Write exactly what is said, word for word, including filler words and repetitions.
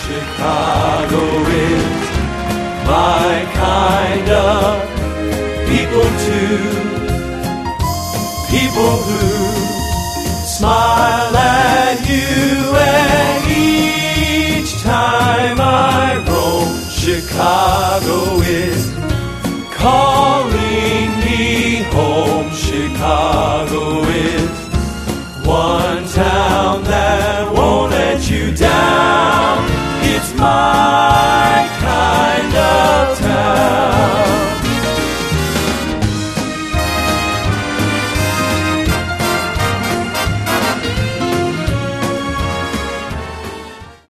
Chicago is my kind of people too. People who smile at you, and each time I roam, Chicago is calling.